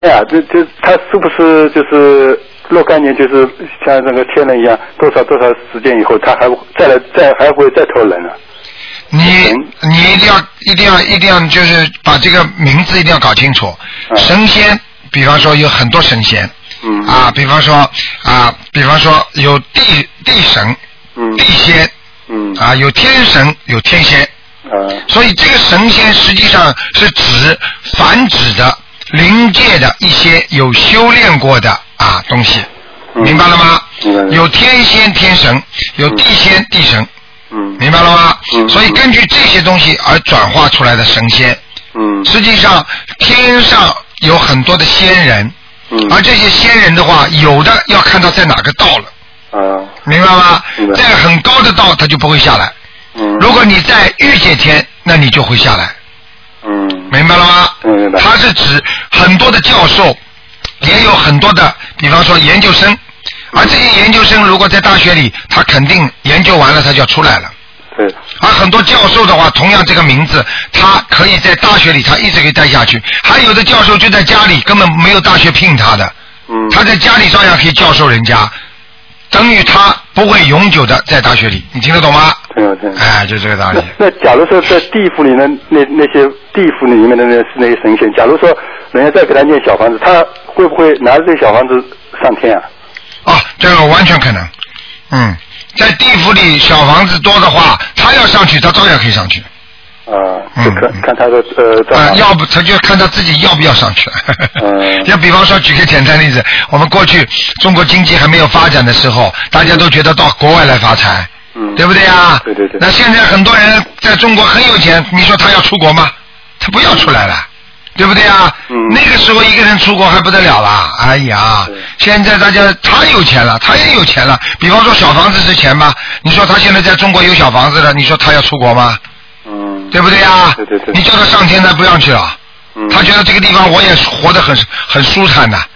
呀，这他是不是就是若干年，就是像那个天人一样，多少时间以后，他还会再投人啊？ 你一定要就是把这个名字一定要搞清楚。神仙，比方说有很多神仙，比方说有地神，地仙，有天神，有天仙，所以这个神仙实际上是指凡指的灵界的一些有修炼过的东西，明白了吗？有天仙天神，有地仙地神，明白了吗？所以根据这些东西而转化出来的神仙，实际上天上有很多的仙人，而这些仙人的话，有的要看他在哪个道了，明白吗？在很高的道他就不会下来，如果你在欲界天，那你就会下来，明白了吗？他是指很多的教授，也有很多的，比方说研究生，而这些研究生如果在大学里，他肯定研究完了他就要出来了。 对。 而很多教授的话，同样这个名字，他可以在大学里他一直可以待下去，还有的教授就在家里根本没有大学聘他的，他在家里照样可以教授人家，等于他不会永久的在大学里，你听得懂吗？ 听。 就这个道理。 那假如说在地府里那些地府里面的那些神仙，假如说人家再给他念小房子，他会不会拿着这小房子上天啊？ 这个完全可能。在地府里小房子多的话，他要上去，他照样可以上去。 就看他的要不他就看他自己要不要上去。要比方说举个简单例子，我们过去中国经济还没有发展的时候，大家都觉得到国外来发财，对不对啊？ 对。 那现在很多人在中国很有钱，你说他要出国吗？他不要出来了。对不对啊？那个时候一个人出国还不得了啦！哎呀，现在大家他有钱了，他也有钱了。比方说小房子是钱吗？你说他现在在中国有小房子了，你说他要出国吗？对不对啊？ 对。 你叫他上天，他不让去了。他觉得这个地方我也活得很舒坦的，